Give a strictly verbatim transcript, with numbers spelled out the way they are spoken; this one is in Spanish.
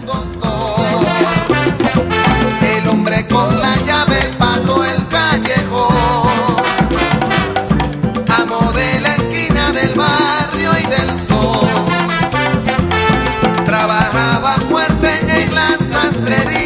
un doctor. El hombre con la llave pa' todo el callejón, amo de la esquina del barrio y del sol. Trabajaba fuerte en la sastrería,